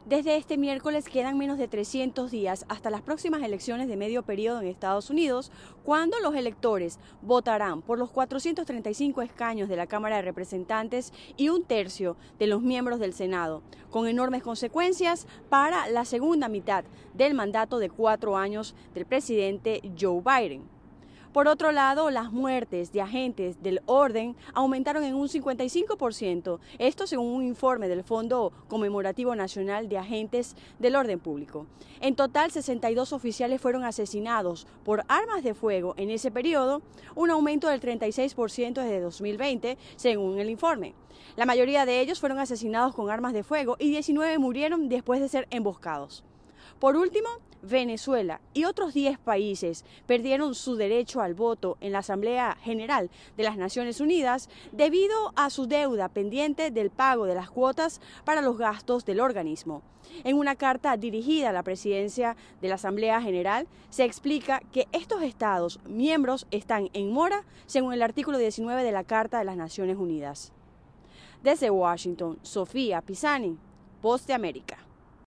Desde este miércoles quedan menos de 300 días hasta las próximas elecciones de medio periodo en Estados Unidos, cuando los electores votarán por los 435 escaños de la Cámara de Representantes y un tercio de los miembros del Senado, con enormes consecuencias para la segunda mitad del mandato de 4 años del presidente Joe Biden. Por otro lado, las muertes de agentes del orden aumentaron en un 55%, esto según un informe del Fondo Conmemorativo Nacional de Agentes del Orden Público. En total, 62 oficiales fueron asesinados por armas de fuego en ese periodo, un aumento del 36% desde 2020, según el informe. La mayoría de ellos fueron asesinados con armas de fuego y 19 murieron después de ser emboscados. Por último, Venezuela y otros 10 países perdieron su derecho al voto en la Asamblea General de las Naciones Unidas debido a su deuda pendiente del pago de las cuotas para los gastos del organismo. En una carta dirigida a la presidencia de la Asamblea General, se explica que estos estados miembros están en mora según el artículo 19 de la Carta de las Naciones Unidas. Desde Washington, Sofía Pisani, Voz de América.